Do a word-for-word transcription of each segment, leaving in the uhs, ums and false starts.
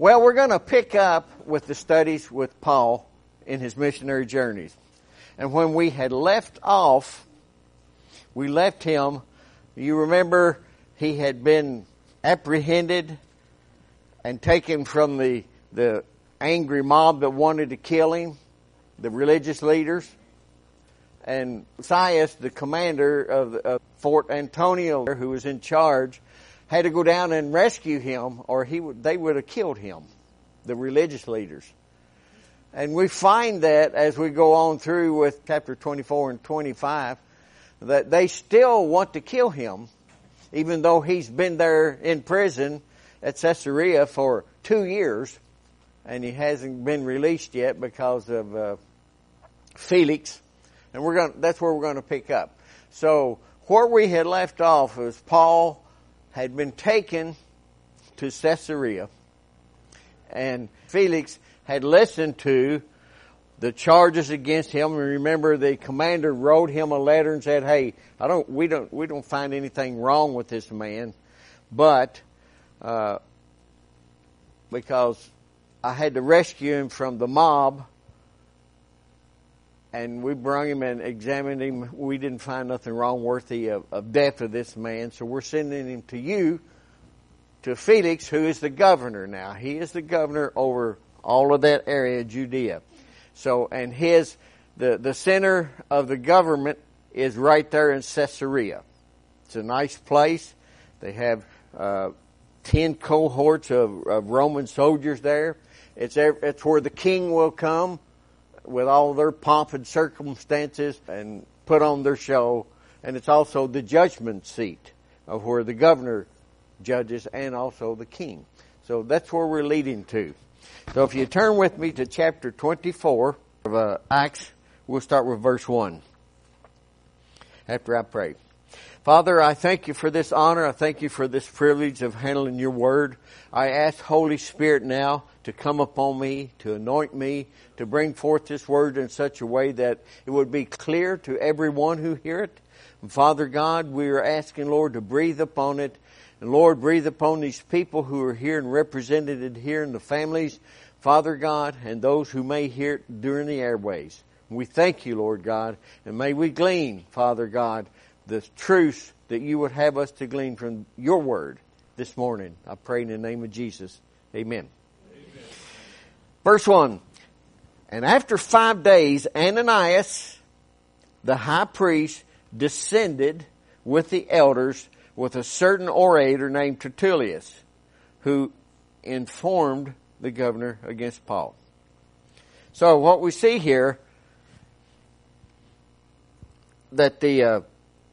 Well, we're going to pick up with the studies with Paul in his missionary journeys. And when we had left off, we left him, you remember he had been apprehended and taken from the, the angry mob that wanted to kill him, the religious leaders. And Sias, the commander of, of Fort Antonio, who was in charge, had to go down and rescue him, or he would, they would have killed him, the religious leaders. And we find that as we go on through with chapter twenty-four and twenty-five, that they still want to kill him, even though he's been there in prison at Caesarea for two years, and he hasn't been released yet because of uh, Felix. And we're going that's where we're going to pick up. So where we had left off was Paul had been taken to Caesarea, and Felix had listened to the charges against him. And remember, the commander wrote him a letter and said, "Hey, I don't, we don't, we don't find anything wrong with this man, but uh, because I had to rescue him from the mob, and we brought him and examined him. We didn't find nothing wrong worthy of, of death of this man. So we're sending him to you, to Felix, who is the governor now. He is the governor over all of that area, Judea. So, and his, the, the center of the government is right there in Caesarea. It's a nice place. They have, uh, ten cohorts of, of Roman soldiers there. It's, it's where the king will come with all their pomp and circumstances and put on their show. And it's also the judgment seat of where the governor judges and also the king. So that's where we're leading to. So if you turn with me to chapter twenty-four of uh, Acts, we'll start with verse one. After I pray. Father, I thank you for this honor. I thank you for this privilege of handling your word. I ask Holy Spirit now to come upon me, to anoint me, to bring forth this word in such a way that it would be clear to everyone who hear it. And Father God, we are asking, Lord, to breathe upon it. And Lord, breathe upon these people who are here and represented here in the families, Father God, and those who may hear it during the airways. We thank you, Lord God, and may we glean, Father God, the truths that you would have us to glean from your word this morning. I pray in the name of Jesus. Amen. Amen. Verse one. And after five days, Ananias, the high priest, descended with the elders with a certain orator named Tertullus, who informed the governor against Paul. So what we see here, that the uh,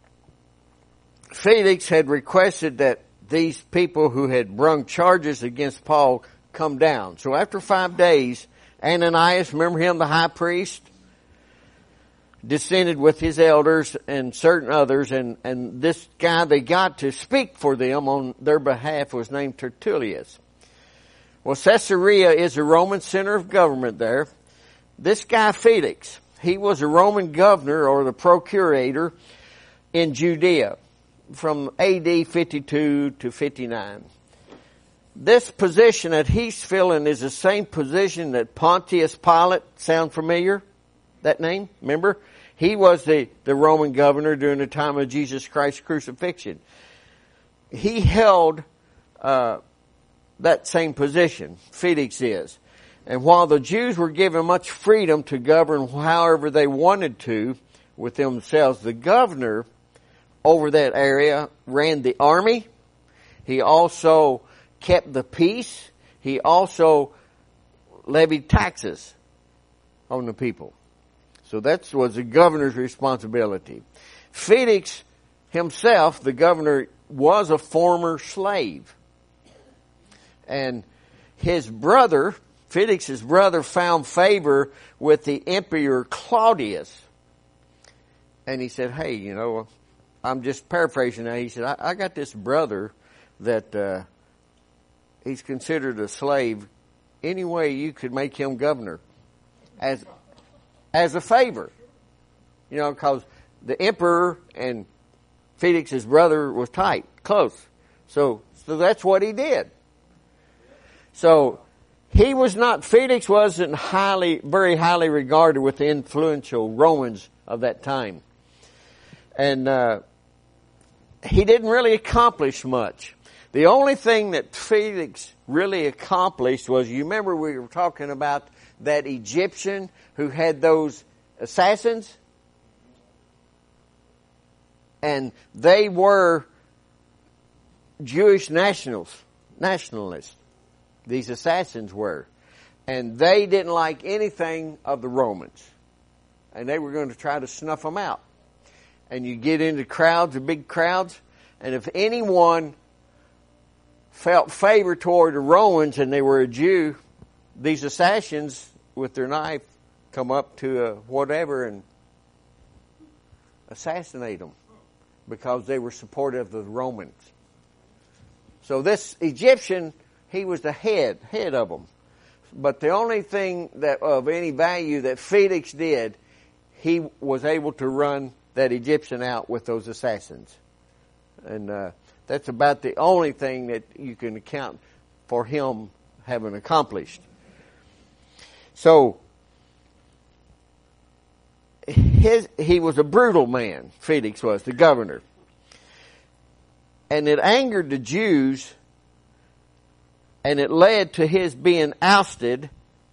Felix had requested that these people who had brung charges against Paul come down. So after five days, Ananias, remember him, the high priest, descended with his elders and certain others, and, and this guy they got to speak for them on their behalf was named Tertullus. Well, Caesarea is a Roman center of government there. This guy Felix, he was a Roman governor or the procurator in Judea from A D fifty-two to fifty-nine. This position that he's filling is the same position that Pontius Pilate, sound familiar? That name? Remember? He was the, the Roman governor during the time of Jesus Christ's crucifixion. He held uh, that same position, Felix is. And while the Jews were given much freedom to govern however they wanted to with themselves, the governor over that area ran the army. He also kept the peace. He also levied taxes on the people. So that was the governor's responsibility. Felix himself, the governor, was a former slave. And his brother, Felix's brother, found favor with the emperor Claudius. And he said, hey, you know, I'm just paraphrasing now. He said, I, I got this brother that uh, he's considered a slave. Any way you could make him governor as as a favor. You know, because the emperor and Felix's brother was tight, close. So, so that's what he did. So he was not, Felix wasn't highly, very highly regarded with the influential Romans of that time. And uh, he didn't really accomplish much. The only thing that Felix really accomplished was, you remember we were talking about that Egyptian who had those assassins? And they were Jewish nationals, nationalists. These assassins were. And they didn't like anything of the Romans. And they were going to try to snuff them out. And you get into crowds, the big crowds, and if anyone felt favor toward the Romans and they were a Jew, these assassins with their knife come up to a whatever and assassinate them because they were supportive of the Romans. So this Egyptian, he was the head, head of them. But the only thing that of any value that Felix did, he was able to run that Egyptian out with those assassins. And uh, that's about the only thing that you can account for him having accomplished. So, his, he was a brutal man, Felix was, the governor. And it angered the Jews, and it led to his being ousted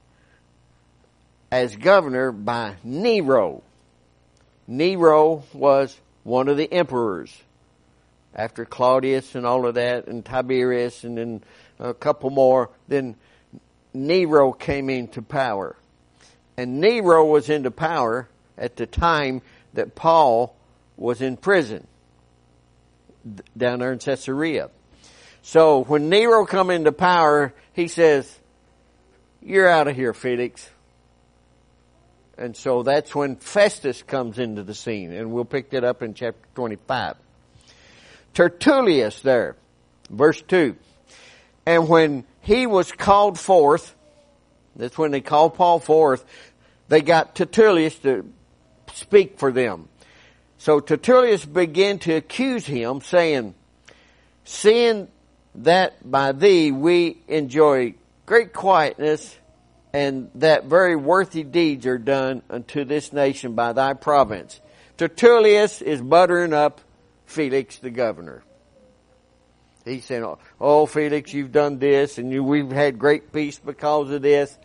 as governor by Nero. Nero was one of the emperors. After Claudius and all of that, and Tiberius, and then a couple more, then Nero came into power. And Nero was into power at the time that Paul was in prison down there in Caesarea. So when Nero come into power, he says, "You're out of here, Felix." And so that's when Festus comes into the scene, and we'll pick that up in chapter twenty-five. Tertullius there, verse two. And when he was called forth, that's when they called Paul forth, they got Tertullius to speak for them. So Tertullius began to accuse him, saying, "Seeing that by thee we enjoy great quietness, and that very worthy deeds are done unto this nation by thy province." Tertullius is buttering up Felix the governor. He's saying, "Oh, Felix, you've done this, and you, we've had great peace because of this."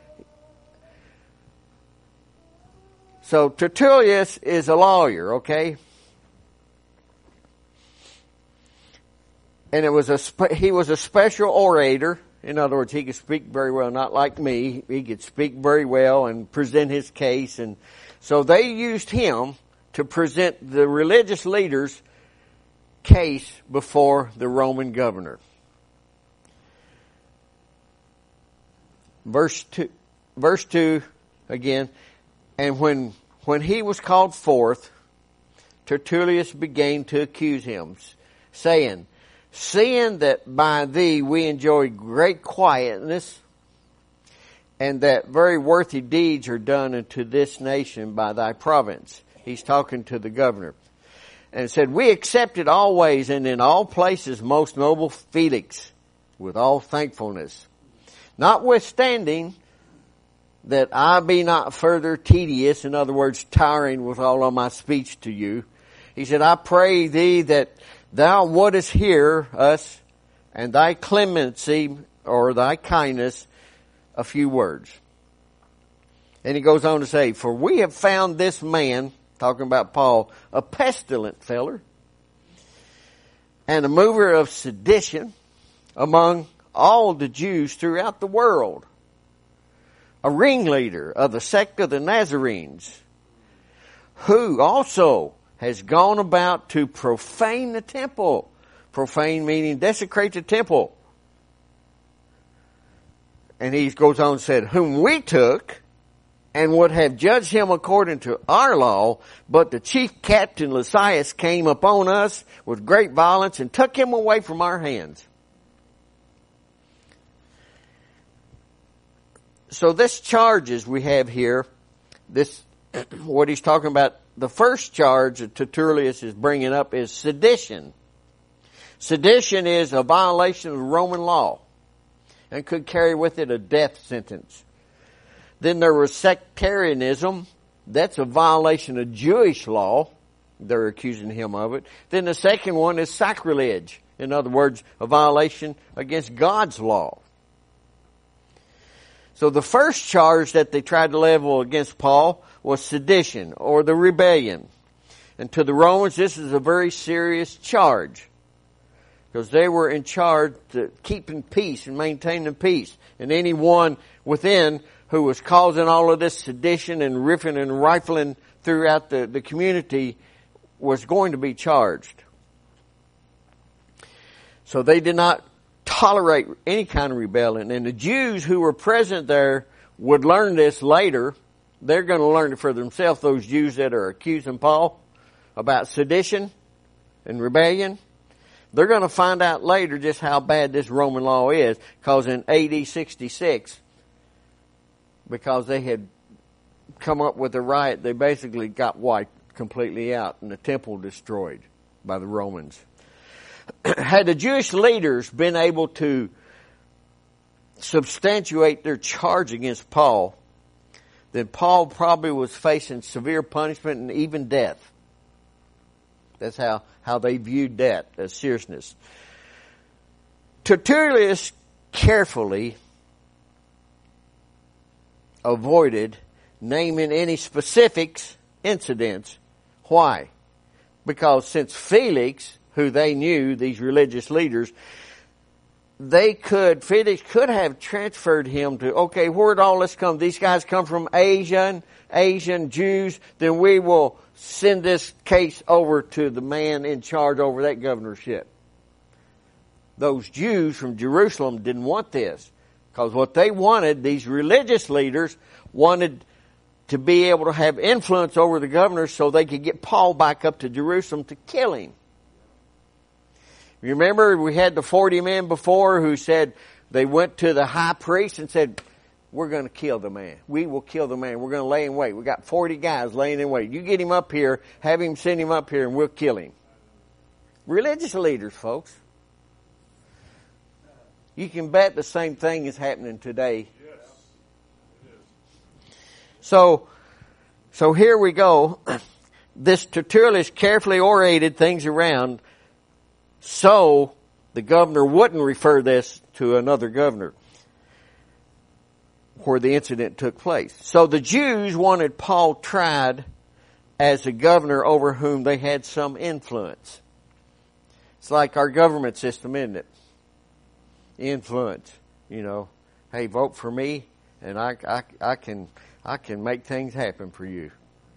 So Tertullius is a lawyer, okay? And it was a spe- he was a special orator. In other words, he could speak very well, not like me. He could speak very well and present his case. And so they used him to present the religious leaders' case before the Roman governor. Verse two, verse two again. And when, when he was called forth, Tertullius began to accuse him, saying, "Seeing that by thee we enjoy great quietness, and that very worthy deeds are done unto this nation by thy province." He's talking to the governor. And said, "We accept it always and in all places, most noble Felix, with all thankfulness. Notwithstanding that I be not further tedious," in other words, tiring with all of my speech to you. He said, "I pray thee that thou wouldest hear us, and thy clemency or thy kindness, a few words." And he goes on to say, "For we have found this man," talking about Paul, "a pestilent feller, and a mover of sedition among all the Jews throughout the world, a ringleader of the sect of the Nazarenes, who also has gone about to profane the temple." Profane meaning desecrate the temple. And he goes on and said, "Whom we took and would have judged him according to our law, but the chief captain Lysias came upon us with great violence and took him away from our hands." So this charges we have here, this, what he's talking about, the first charge that Tertullius is bringing up is sedition. Sedition is a violation of Roman law. and could carry with it a death sentence. Then there was sectarianism. That's a violation of Jewish law. They're accusing him of it. Then the second one is sacrilege. In other words, a violation against God's law. So the first charge that they tried to level against Paul was sedition, or the rebellion. And to the Romans, this is a very serious charge, because they were in charge of keeping peace and maintaining peace. And anyone within who was causing all of this sedition and riffing and rifling throughout the, the community was going to be charged. So they did not tolerate any kind of rebellion. And the Jews who were present there would learn this later. They're going to learn it for themselves, those Jews that are accusing Paul about sedition and rebellion. They're going to find out later just how bad this Roman law is, because in A D sixty-six, because they had come up with a riot, they basically got wiped completely out and the temple destroyed by the Romans. Had the Jewish leaders been able to substantiate their charge against Paul, then Paul probably was facing severe punishment and even death. That's how, how they viewed that as seriousness. Tertullus carefully avoided naming any specifics, incidents. Why? Because since Felix, who they knew, these religious leaders, they could, Felix could have transferred him to, okay, where'd all this come? These guys come from Asian, Asian Jews, then we will send this case over to the man in charge over that governorship. Those Jews from Jerusalem didn't want this, because what they wanted, these religious leaders wanted to be able to have influence over the governor so they could get Paul back up to Jerusalem to kill him. You remember we had the forty men before who said they went to the high priest and said, we're going to kill the man. We will kill the man. We're going to lay in wait. We got forty guys laying in wait. You get him up here, have him send him up here, and we'll kill him. Religious leaders, folks. You can bet the same thing is happening today. Yes. So, so here we go. This Tertullus carefully orated things around so the governor wouldn't refer this to another governor where the incident took place. So the Jews wanted Paul tried as a governor over whom they had some influence. It's like our government system, isn't it? Influence. You know, hey, vote for me and I, I, I can I can make things happen for you.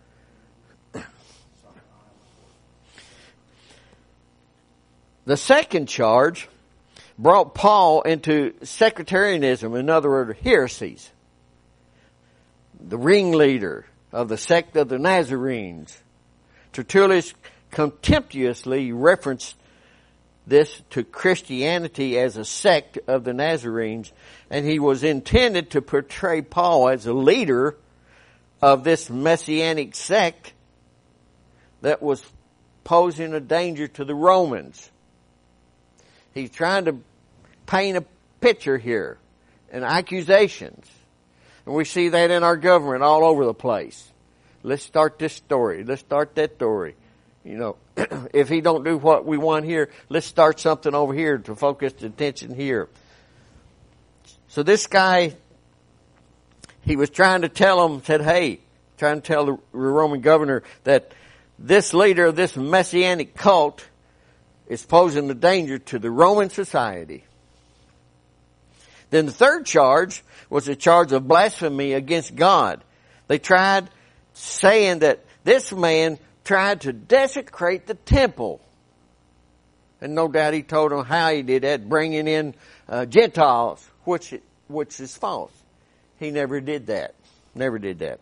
The second charge brought Paul into sectarianism, in other words, heresies. The ringleader of the sect of the Nazarenes. Tertullus contemptuously referenced this to Christianity as a sect of the Nazarenes, and he was intended to portray Paul as a leader of this messianic sect that was posing a danger to the Romans. He's trying to paint a picture here and accusations. And we see that in our government all over the place. Let's start this story. Let's start that story. You know, if he don't do what we want here, let's start something over here to focus the attention here. So this guy, he was trying to tell him, said, hey, trying to tell the Roman governor that this leader of this messianic cult is posing a danger to the Roman society. Then the third charge was a charge of blasphemy against God. They tried saying that this man tried to desecrate the temple. And no doubt he told them how he did that, bringing in uh, Gentiles, which which is false. He never did that. Never did that.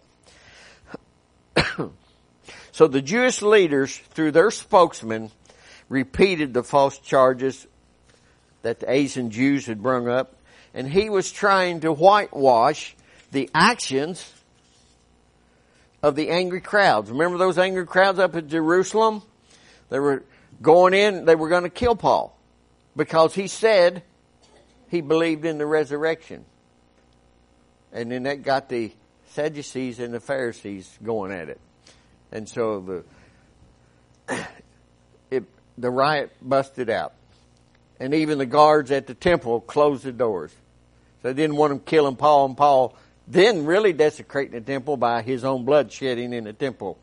So the Jewish leaders, through their spokesman, repeated the false charges that the Asian Jews had brought up. And he was trying to whitewash the actions of the angry crowds. Remember those angry crowds up at Jerusalem? They were going in, they were going to kill Paul. Because he said he believed in the resurrection. And then that got the Sadducees and the Pharisees going at it. And so the it, the riot busted out. And even the guards at the temple closed the doors. So they didn't want them killing Paul, and Paul then really desecrating the temple by his own blood shedding in the temple.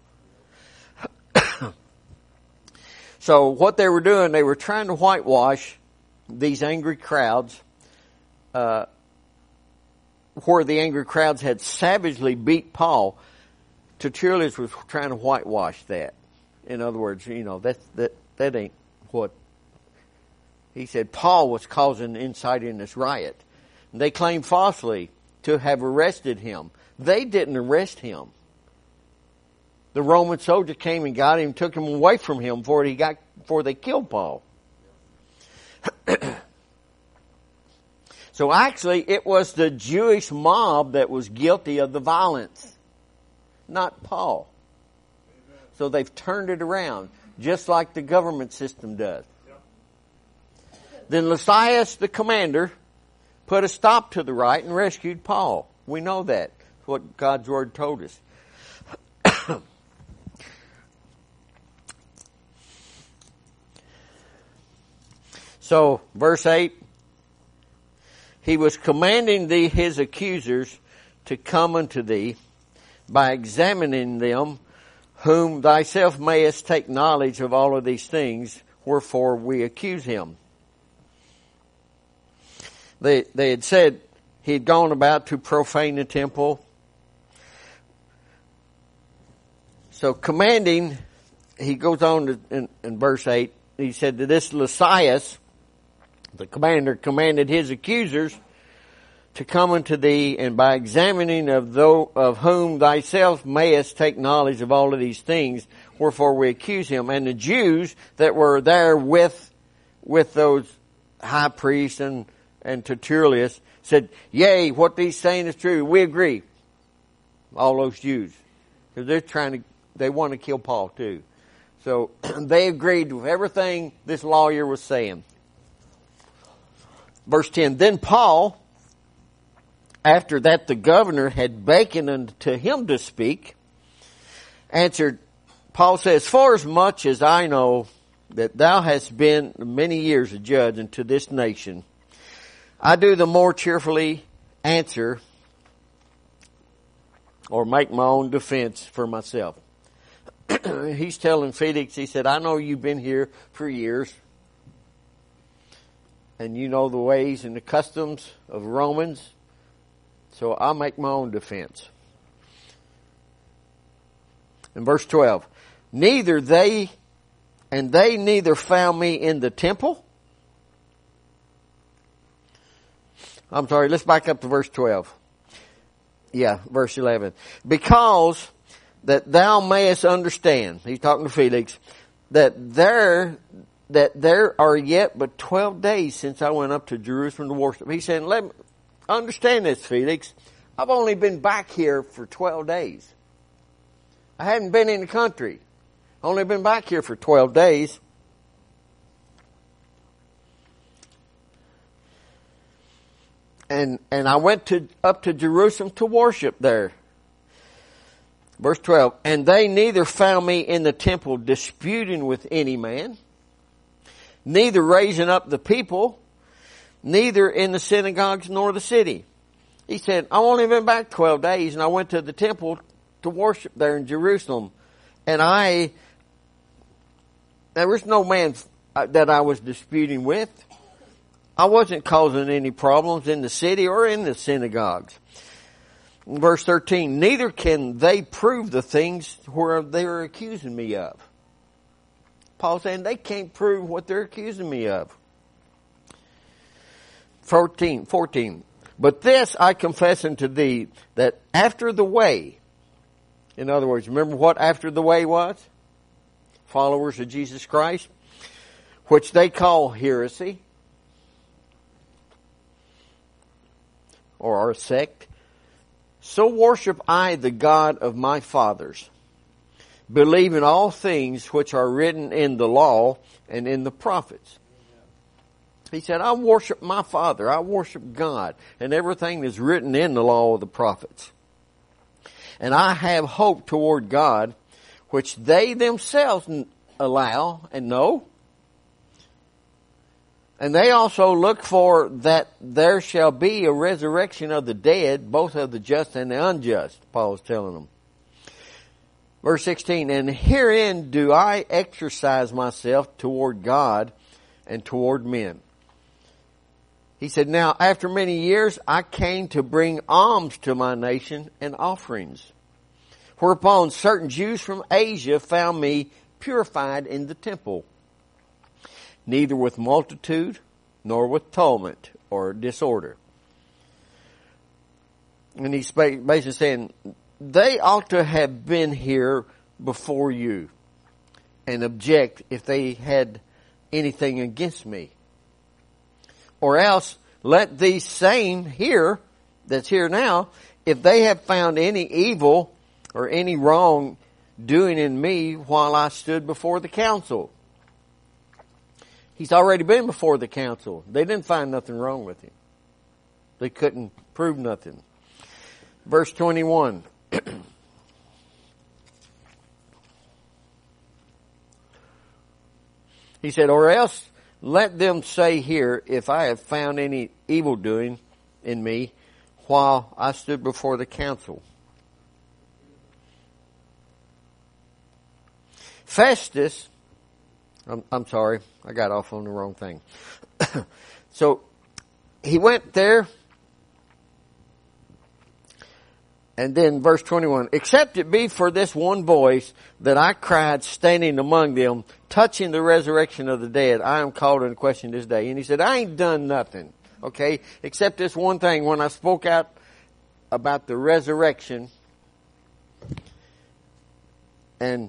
So what they were doing, they were trying to whitewash these angry crowds, uh, where the angry crowds had savagely beat Paul. Tertullus was trying to whitewash that. In other words, you know, that that that ain't what he said. Paul was causing incite in this riot. And they claimed falsely to have arrested him. They didn't arrest him. The Roman soldier came and got him, took him away from him before he got before they killed Paul. So actually, it was the Jewish mob that was guilty of the violence, not Paul. So they've turned it around, just like the government system does. Then Lysias, the commander, put a stop to the riot and rescued Paul. We know that. That's what God's Word told us. So, verse eight, he was commanding thee, his accusers, to come unto thee by examining them, whom thyself mayest take knowledge of all of these things, wherefore we accuse him. They, they had said he had gone about to profane the temple. So commanding, he goes on to, in, in verse eight, he said to this Lysias, the commander commanded his accusers to come unto thee, and by examining of those of whom thyself mayest take knowledge of all of these things, wherefore we accuse him. And the Jews that were there with with those high priests and, and Tertullus said, yea, what these saying is true. We agree. All those Jews. Because they're trying to, they want to kill Paul too. So they agreed with everything this lawyer was saying. Verse ten, then Paul, after that the governor had beckoned unto him to speak, answered, Paul says, for as much as I know that thou hast been many years a judge unto this nation, I do the more cheerfully answer or make my own defense for myself. He's telling Felix, he said, I know you've been here for years, and you know the ways and the customs of Romans, so I'll make my own defense. In verse twelve, neither they, and they neither found me in the temple. I'm sorry, let's back up to verse twelve. Yeah, verse eleven. Because that thou mayest understand, he's talking to Felix, that there, that there are yet but twelve days since I went up to Jerusalem to worship. He said, let me understand this, Felix. I've only been back here for twelve days. I hadn't been in the country. Only been back here for twelve days. And, and I went to, up to Jerusalem to worship there. Verse twelve, and they neither found me in the temple disputing with any man, neither raising up the people, neither in the synagogues nor the city. He said, I've only been back twelve days, and I went to the temple to worship there in Jerusalem. And I, there was no man that I was disputing with. I wasn't causing any problems in the city or in the synagogues. Verse thirteen, neither can they prove the things where they are accusing me of. Paul saying they can't prove what they're accusing me of. fourteen, fourteen, but this I confess unto thee, that after the way, in other words, remember what after the way was? Followers of Jesus Christ, which they call heresy, or our sect, so worship I the God of my fathers, believing all things which are written in the law and in the prophets. He said, I worship my Father. I worship God and everything that's written in the law of the prophets. And I have hope toward God, which they themselves allow and know. And they also look for that there shall be a resurrection of the dead, both of the just and the unjust, Paul is telling them. Verse sixteen, and herein do I exercise myself toward God and toward men. He said, now after many years I came to bring alms to my nation and offerings. Whereupon certain Jews from Asia found me purified in the temple, neither with multitude nor with tumult or disorder. And he's basically saying, they ought to have been here before you and object if they had anything against me. Or else let these same here, that's here now, if they have found any evil or any wrong doing in me while I stood before the council. He's already been before the council. They didn't find nothing wrong with him. They couldn't prove nothing. Verse twenty-one. He said, or else let them say here, if I have found any evil doing in me while I stood before the council. Festus, I'm, I'm sorry, I got off on the wrong thing. So he went there, and then verse twenty-one, except it be for this one voice that I cried standing among them, touching the resurrection of the dead, I am called into question this day. And he said, I ain't done nothing, okay, except this one thing. When I spoke out about the resurrection, and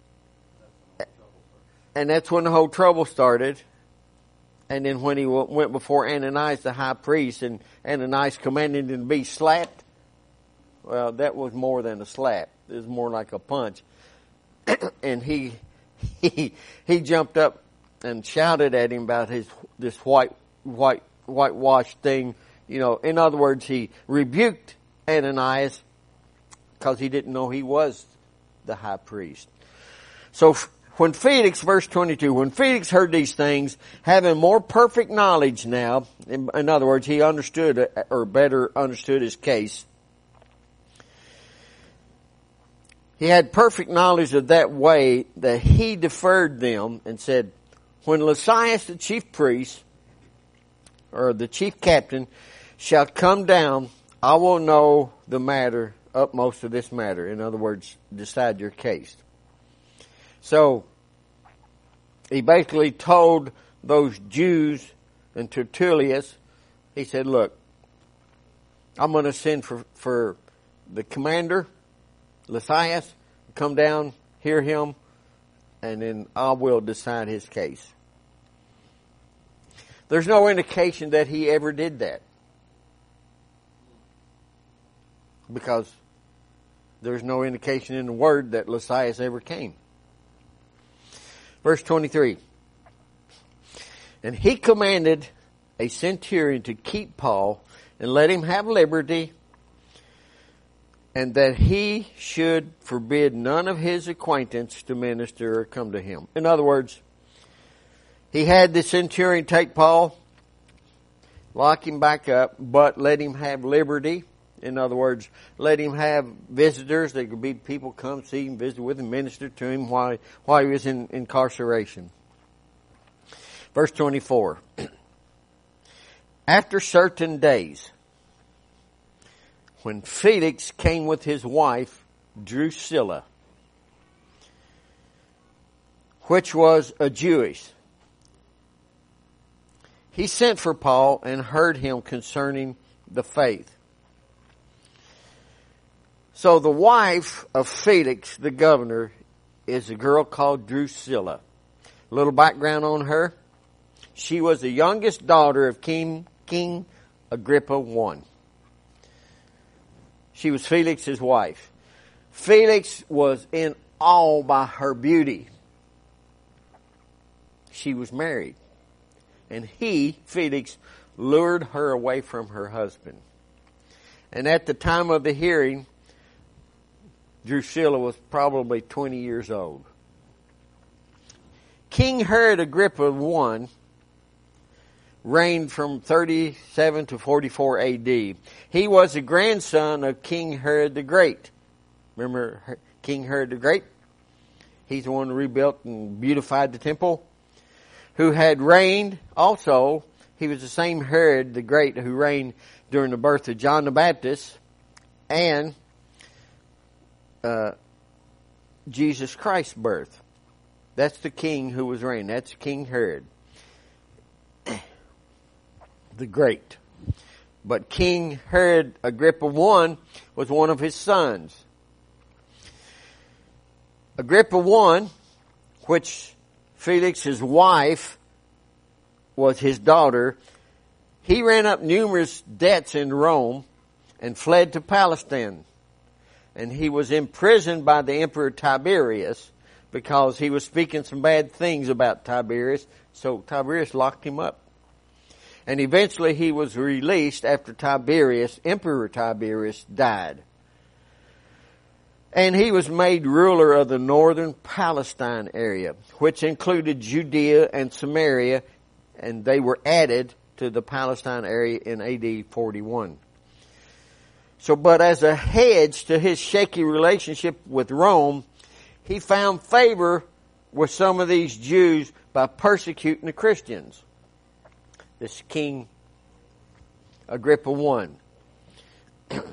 and that's when the whole trouble started. And then when he went before Ananias, the high priest, and Ananias commanded him to be slapped, well, that was more than a slap. It was more like a punch. And he, he, he jumped up and shouted at him about his, this white, white, whitewashed thing. You know, in other words, he rebuked Ananias because he didn't know he was the high priest. So when Felix, verse twenty-two, when Felix heard these things, having more perfect knowledge now, in, in other words, he understood, or better understood his case. He had perfect knowledge of that way that he deferred them and said, when Lysias the chief priest, or the chief captain, shall come down, I will know the matter, utmost of this matter. In other words, decide your case. So, he basically told those Jews and Tertullus, he said, look, I'm going to send for, for the commander, Lysias, come down, hear him, and then I will decide his case. There's no indication that he ever did that, because there's no indication in the word that Lysias ever came. Verse twenty-three. And he commanded a centurion to keep Paul and let him have liberty, and that he should forbid none of his acquaintance to minister or come to him. In other words, he had the centurion take Paul, lock him back up, but let him have liberty. In other words, let him have visitors. There could be people come see him, visit with him, minister to him while, while he was in incarceration. Verse twenty-four. After certain days, when Felix came with his wife, Drusilla, which was a Jewess, he sent for Paul and heard him concerning the faith. So the wife of Felix, the governor, is a girl called Drusilla. A little background on her. She was the youngest daughter of King, King Agrippa the First. She was Felix's wife. Felix was in awe by her beauty. She was married. and he, Felix, lured her away from her husband. And at the time of the hearing, Drusilla was probably twenty years old. King Herod Agrippa the First reigned from thirty-seven to forty-four A D. He was the grandson of King Herod the Great. Remember King Herod the Great? He's the one who rebuilt and beautified the temple. Who had reigned also, he was the same Herod the Great who reigned during the birth of John the Baptist and uh, Jesus Christ's birth. That's the king who was reigning. That's King Herod the Great. But King Herod Agrippa the First was one of his sons. Agrippa the First, which Felix's wife was his daughter, he ran up numerous debts in Rome and fled to Palestine. And he was imprisoned by the Emperor Tiberius because he was speaking some bad things about Tiberius. So Tiberius locked him up. And eventually he was released after Tiberius, Emperor Tiberius, died. And he was made ruler of the northern Palestine area, which included Judea and Samaria, and they were added to the Palestine area in A D forty-one. So, but as a hedge to his shaky relationship with Rome, he found favor with some of these Jews by persecuting the Christians. This King Agrippa the First.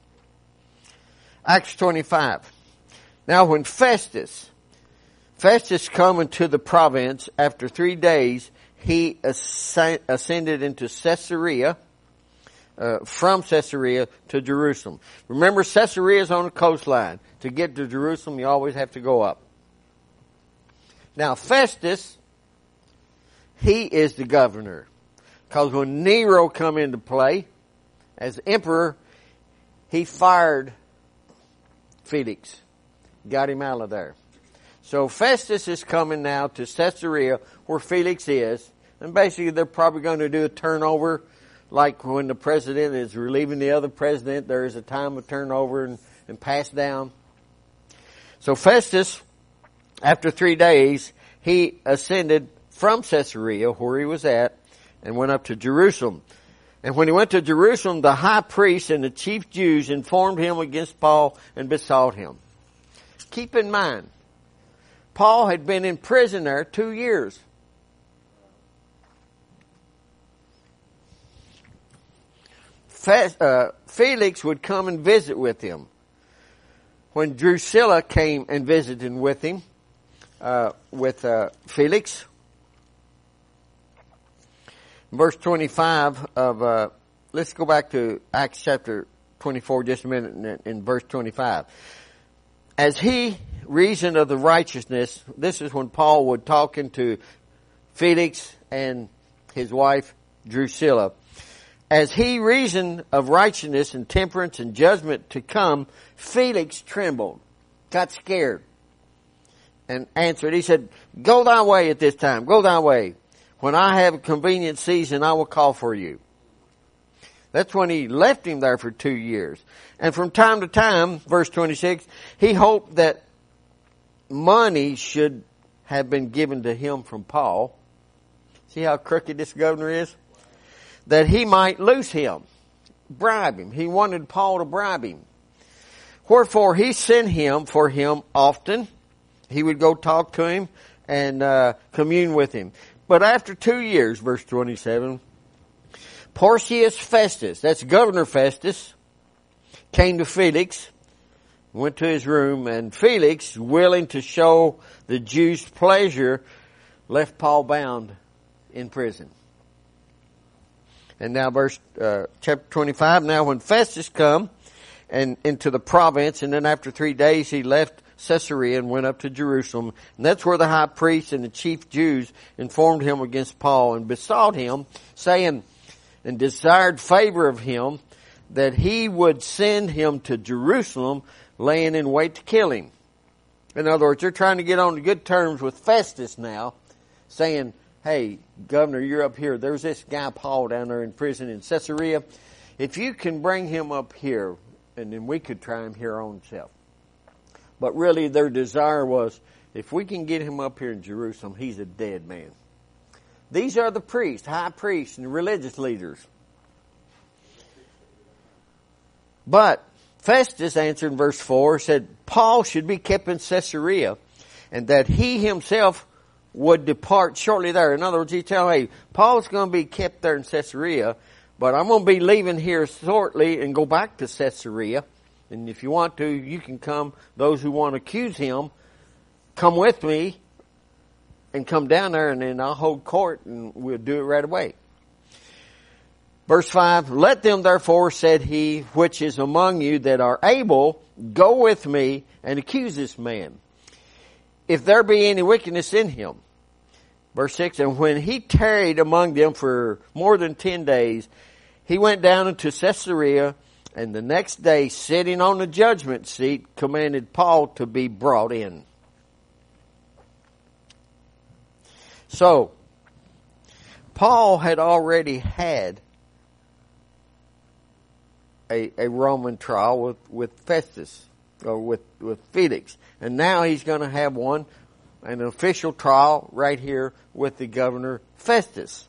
Acts twenty-five. Now when Festus, Festus coming to the province, after three days, he ascended into Caesarea, uh, from Caesarea to Jerusalem. Remember, Caesarea is on the coastline. To get to Jerusalem, you always have to go up. Now Festus, he is the governor. Because when Nero come into play as emperor, he fired Felix. Got him out of there. So Festus is coming now to Caesarea where Felix is. And basically they're probably going to do a turnover like when the president is relieving the other president. There is a time of turnover and, and pass down. So Festus, after three days, he ascended from Caesarea where he was at and went up to Jerusalem. And when he went to Jerusalem, the high priest and the chief Jews informed him against Paul and besought him. Keep in mind, Paul had been in prison there two years. Felix would come and visit with him. When Drusilla came and visited with him, uh, with uh, Felix, verse twenty-five of, uh, let's go back to Acts chapter twenty-four just a minute in, in verse twenty-five. As he reasoned of the righteousness, this is when Paul would talking to Felix and his wife Drusilla. As he reasoned of righteousness and temperance and judgment to come, Felix trembled, got scared, and answered. He said, "Go thy way at this time, go thy way. When I have a convenient season, I will call for you." That's when he left him there for two years. And from time to time, verse twenty-six, he hoped that money should have been given to him from Paul. See how crooked this governor is? That he might loose him, bribe him. He wanted Paul to bribe him. Wherefore he sent him for him often. He would go talk to him and uh, commune with him. But after two years, verse twenty-seven, Porcius Festus, that's Governor Festus, came to Felix, went to his room, and Felix, willing to show the Jews pleasure, left Paul bound in prison. And now verse, uh, chapter twenty-five, now when Festus come and into the province, and then after three days he left Caesarea and went up to Jerusalem. And that's where the high priest and the chief Jews informed him against Paul and besought him, saying, and desired favor of him, that he would send him to Jerusalem, laying in wait to kill him. In other words, they're trying to get on good terms with Festus now, saying, hey, Governor, you're up here. There's this guy Paul down there in prison in Caesarea. If you can bring him up here, and then we could try him here on self. But really their desire was, if we can get him up here in Jerusalem, he's a dead man. These are the priests, high priests, and religious leaders. But Festus answered in verse four, said, Paul should be kept in Caesarea, and that he himself would depart shortly there. In other words, he tell, hey, Paul's going to be kept there in Caesarea, but I'm going to be leaving here shortly and go back to Caesarea. And if you want to, you can come. Those who want to accuse him, come with me and come down there, and then I'll hold court and we'll do it right away. Verse five, let them therefore, said he, which is among you that are able, go with me and accuse this man, if there be any wickedness in him. Verse six, and when he tarried among them for more than ten days, he went down into Caesarea, and the next day, sitting on the judgment seat, commanded Paul to be brought in. So, Paul had already had a, a Roman trial with, with Festus, or with, with Felix. And now he's going to have one, an official trial right here with the governor Festus.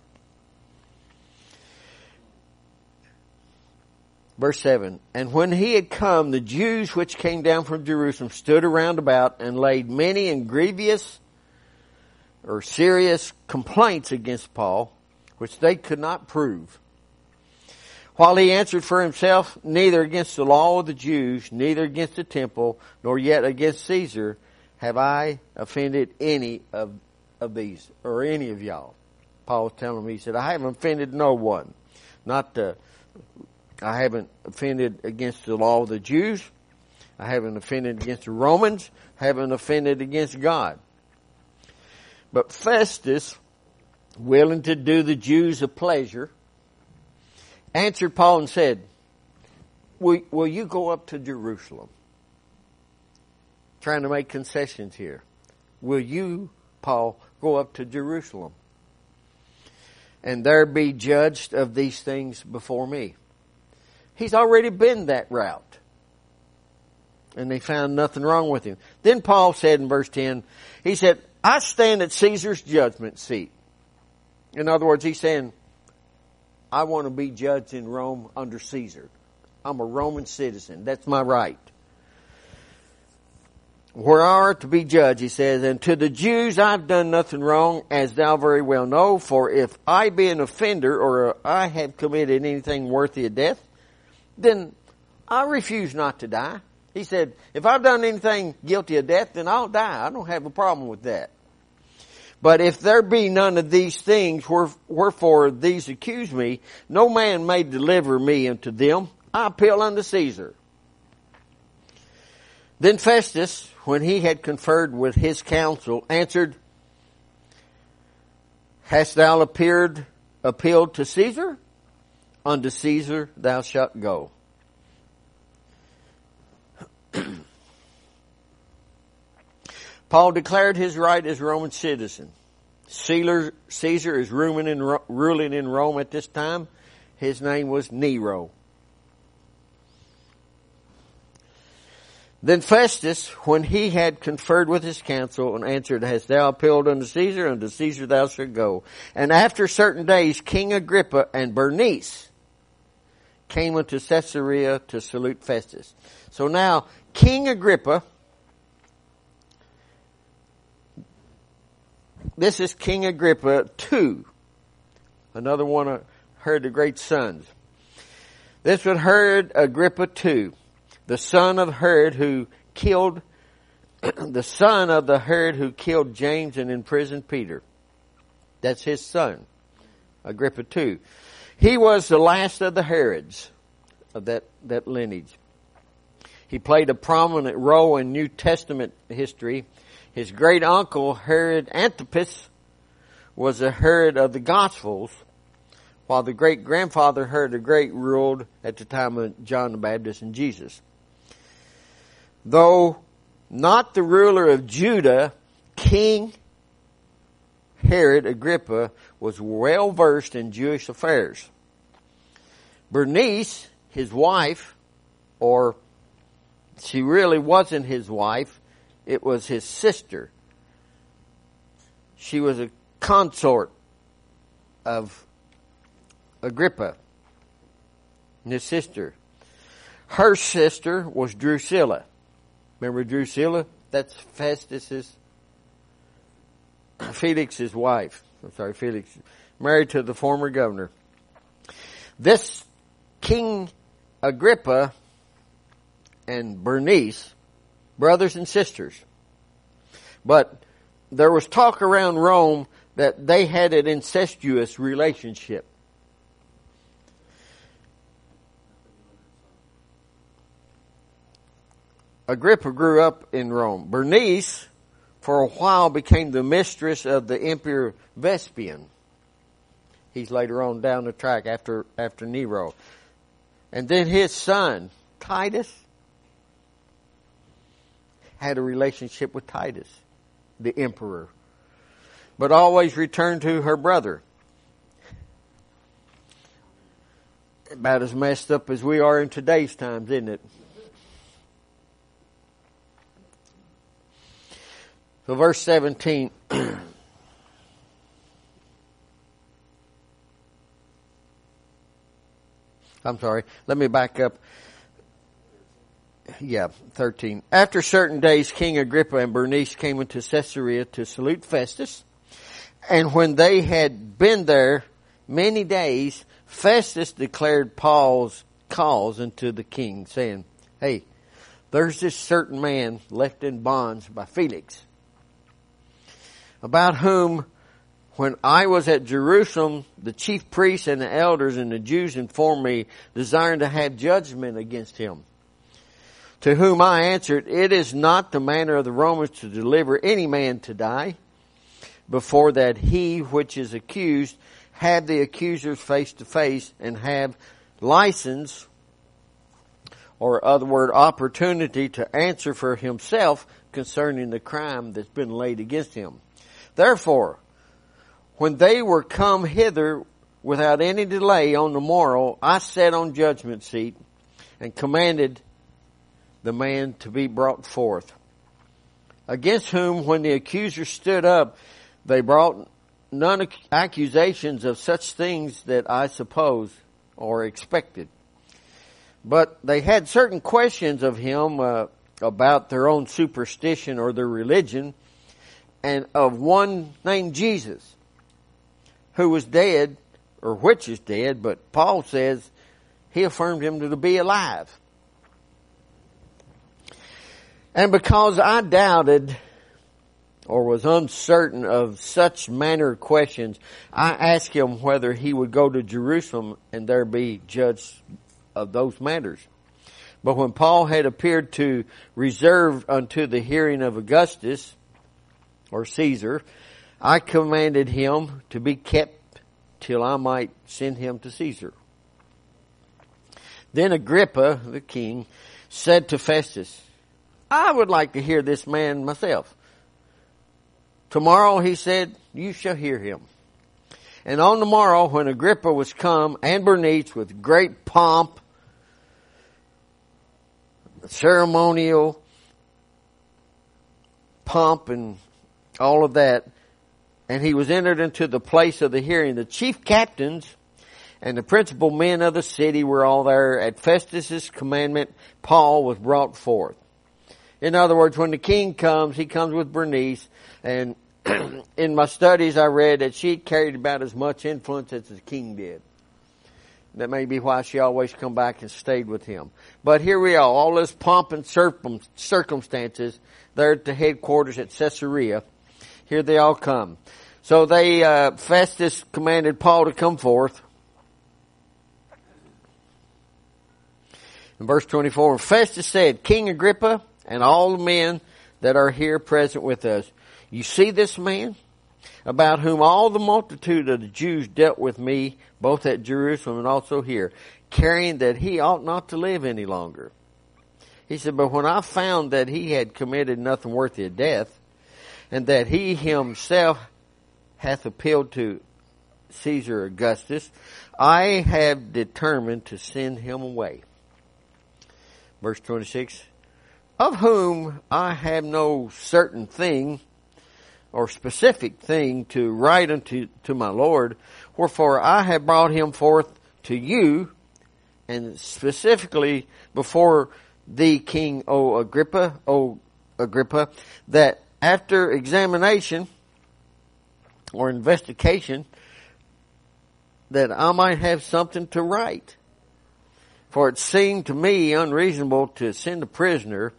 Verse seven, and when he had come, the Jews which came down from Jerusalem stood around about and laid many and grievous or serious complaints against Paul, which they could not prove. While he answered for himself, neither against the law of the Jews, neither against the temple, nor yet against Caesar, have I offended any of, of these, or any of y'all. Paul was telling me, he said, I haven't offended no one. Not the, I haven't offended against the law of the Jews. I haven't offended against the Romans. I haven't offended against God. But Festus, willing to do the Jews a pleasure, answered Paul and said, will, will you go up to Jerusalem? Trying to make concessions here. Will you, Paul, go up to Jerusalem and there be judged of these things before me? He's already been that route. And they found nothing wrong with him. Then Paul said in verse ten, he said, I stand at Caesar's judgment seat. In other words, he's saying, I want to be judged in Rome under Caesar. I'm a Roman citizen. That's my right. Where I are to be judged, he says, and to the Jews I've done nothing wrong, as thou very well know, for if I be an offender, or I have committed anything worthy of death, then I refuse not to die. He said, if I've done anything guilty of death, then I'll die. I don't have a problem with that. But if there be none of these things, wherefore these accuse me, no man may deliver me unto them. I appeal unto Caesar. Then Festus, when he had conferred with his council, answered, hast thou appeared, appealed to Caesar? Unto Caesar thou shalt go. Paul declared his right as Roman citizen. Caesar, Caesar is ruling in, ruling in Rome at this time. His name was Nero. Then Festus, when he had conferred with his council, and answered, hast thou appealed unto Caesar? Unto Caesar thou shalt go. And after certain days, King Agrippa and Bernice came unto Caesarea to salute Festus. So now, King Agrippa, this is King Agrippa the Second, another one of Herod the Great's sons. This was Herod Agrippa the Second, the son of Herod who killed, the son of the Herod who killed James and imprisoned Peter. That's his son, Agrippa the Second. He was the last of the Herods of that, that lineage. He played a prominent role in New Testament history. His great uncle, Herod Antipas, was a Herod of the Gospels, while the great grandfather, Herod the Great, ruled at the time of John the Baptist and Jesus. Though not the ruler of Judah, King Herod Agrippa was well versed in Jewish affairs. Bernice, his wife, or she really wasn't his wife, it was his sister. She was a consort of Agrippa, and his sister. Her sister was Drusilla. Remember Drusilla? That's Festus's, Felix's wife. I'm sorry, Felix. Married to the former governor. This King Agrippa and Bernice, brothers and sisters. But there was talk around Rome that they had an incestuous relationship. Agrippa grew up in Rome. Bernice, for a while, became the mistress of the Emperor Vespasian. He's later on down the track after, after Nero. And then his son, Titus, had a relationship with Titus, the emperor, but always returned to her brother. About as messed up as we are in today's times, isn't it? So verse seventeen. I'm sorry. Let me back up. Yeah, thirteen. After certain days, King Agrippa and Bernice came into Caesarea to salute Festus. And when they had been there many days, Festus declared Paul's cause unto the king, saying, hey, there's this certain man left in bonds by Felix, about whom, when I was at Jerusalem, the chief priests and the elders and the Jews informed me, desiring to have judgment against him. To whom I answered, it is not the manner of the Romans to deliver any man to die, before that he which is accused have the accusers face to face and have license, or other word, opportunity to answer for himself concerning the crime that's been laid against him. Therefore, when they were come hither without any delay on the morrow, I sat on judgment seat and commanded the man to be brought forth. Against whom, when the accusers stood up, they brought none accusations of such things that I suppose or expected. But they had certain questions of him uh, about their own superstition or their religion, and of one named Jesus, who was dead, or which is dead, but Paul says he affirmed him to be alive. And because I doubted or was uncertain of such manner of questions, I asked him whether he would go to Jerusalem and there be judged of those matters. But when Paul had appeared to reserve unto the hearing of Augustus, or Caesar, I commanded him to be kept till I might send him to Caesar. Then Agrippa, the king, said to Festus, I would like to hear this man myself. Tomorrow, he said, you shall hear him. And on the morrow, when Agrippa was come, and Bernice with great pomp, ceremonial pomp and all of that, and he was entered into the place of the hearing, the chief captains and the principal men of the city were all there. At Festus's commandment, Paul was brought forth. In other words, when the king comes, he comes with Bernice, and in my studies I read that she carried about as much influence as the king did. That may be why she always come back and stayed with him. But here we are, all this pomp and circumstances there at the headquarters at Caesarea. Here they all come. So they, uh, Festus commanded Paul to come forth. In verse twenty-four, Festus said, King Agrippa and all the men that are here present with us, you see this man, about whom all the multitude of the Jews dealt with me, both at Jerusalem and also here, carrying that he ought not to live any longer. He said, but when I found that he had committed nothing worthy of death, and that he himself hath appealed to Caesar Augustus, I have determined to send him away. Verse twenty-six, of whom I have no certain thing or specific thing to write unto to my Lord, wherefore I have brought him forth to you, and specifically before thee, King O Agrippa, O Agrippa, that after examination or investigation, that I might have something to write. For it seemed to me unreasonable to send a prisoner,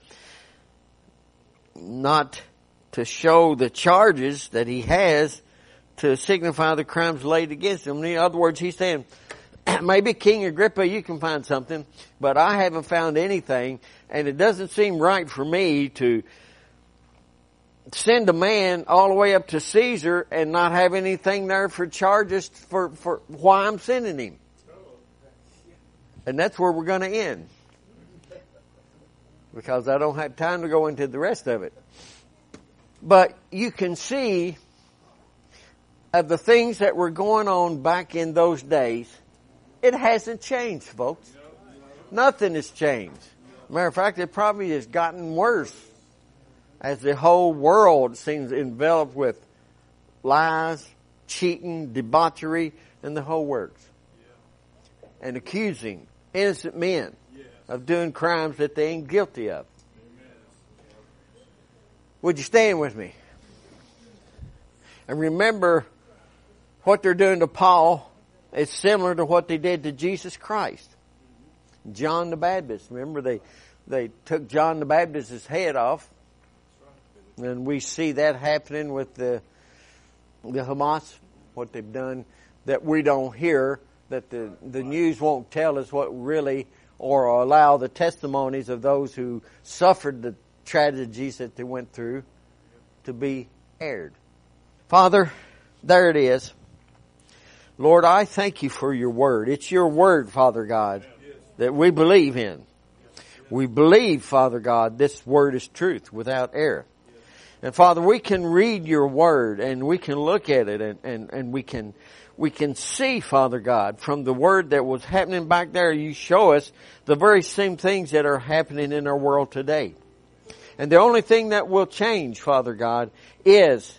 not to show the charges that he has, to signify the crimes laid against him. In other words, he's saying, maybe King Agrippa, you can find something, but I haven't found anything, and it doesn't seem right for me to send a man all the way up to Caesar and not have anything there for charges for, for why I'm sending him. And that's where we're going to end, because I don't have time to go into the rest of it. But you can see of the things that were going on back in those days, it hasn't changed, folks. Nothing has changed. Matter of fact, it probably has gotten worse as the whole world seems enveloped with lies, cheating, debauchery, and the whole works. And accusing innocent men of doing crimes that they ain't guilty of. Would you stand with me? And remember, what they're doing to Paul is similar to what they did to Jesus Christ. John the Baptist. Remember, they, they took John the Baptist's head off. And we see that happening with the, the Hamas, what they've done, that we don't hear, that the, the news won't tell us what really, or allow the testimonies of those who suffered the tragedies that they went through to be aired. Father, there it is. Lord, I thank you for your word. It's your word, Father God, that we believe in. We believe, Father God, this word is truth without error. And Father, we can read your word and we can look at it and, and, and we can we can see, Father God, from the word that was happening back there, you show us the very same things that are happening in our world today. And the only thing that will change, Father God, is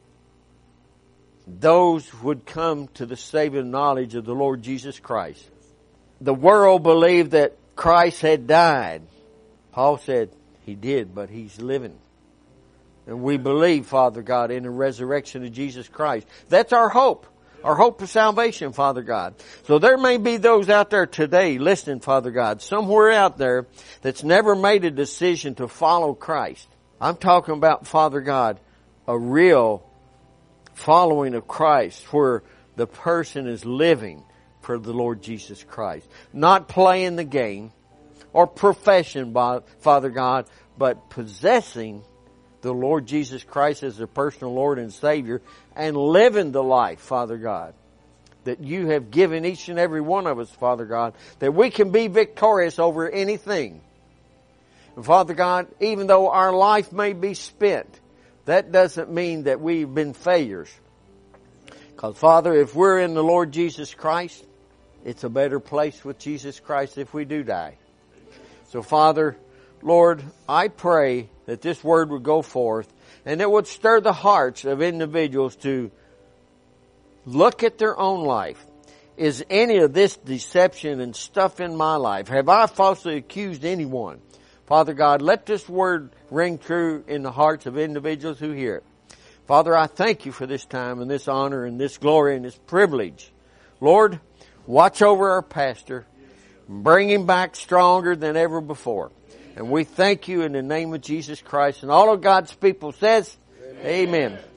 those would come to the saving knowledge of the Lord Jesus Christ. The world believed that Christ had died. Paul said he did, but he's living. And we believe, Father God, in the resurrection of Jesus Christ. That's our hope. Our hope for salvation, Father God. So there may be those out there today listening, Father God, somewhere out there that's never made a decision to follow Christ. I'm talking about, Father God, a real following of Christ where the person is living for the Lord Jesus Christ. Not playing the game or profession, Father God, but possessing the Lord Jesus Christ as their personal Lord and Savior and living the life, Father God, that you have given each and every one of us, Father God, that we can be victorious over anything. And Father God, even though our life may be spent, that doesn't mean that we've been failures. Because Father, if we're in the Lord Jesus Christ, it's a better place with Jesus Christ if we do die. So Father, Lord, I pray that this word would go forth and it would stir the hearts of individuals to look at their own life. Is any of this deception and stuff in my life? Have I falsely accused anyone? Father God, let this word ring true in the hearts of individuals who hear it. Father, I thank you for this time and this honor and this glory and this privilege. Lord, watch over our pastor. Bring him back stronger than ever before. And we thank you in the name of Jesus Christ. And all of God's people says, Amen. Amen.